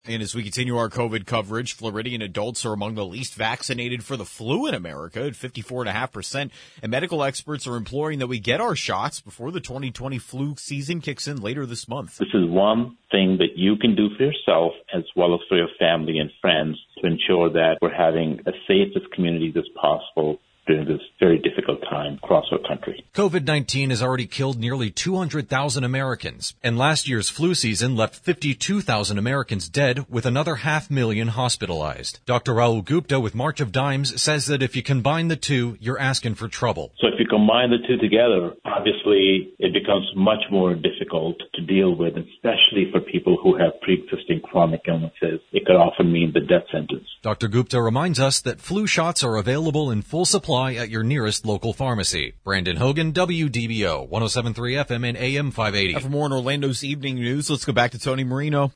And as we continue our COVID coverage, Floridian adults are among the least vaccinated for the flu in America at 54.5%. And medical experts are imploring that we get our shots before the 2020 flu season kicks in later this month. This is one thing that you can do for yourself as well as for your family and friends to ensure that we're having as safe as communities as possible during this very difficult time across our country. COVID-19 has already killed nearly 200,000 Americans, and last year's flu season left 52,000 Americans dead, with another 500,000 hospitalized. Dr. Rahul Gupta with March of Dimes says that if you combine the two, you're asking for trouble. So if you combine the two together, obviously it becomes much more difficult to deal with, especially for people who have pre-existing chronic illnesses. It could often mean the death sentence. Dr. Gupta reminds us that flu shots are available in full supply at your nearest local pharmacy. Brandon Hogan, WDBO, 107.3 FM and AM 580. For more on Orlando's evening news, let's go back to Tony Marino.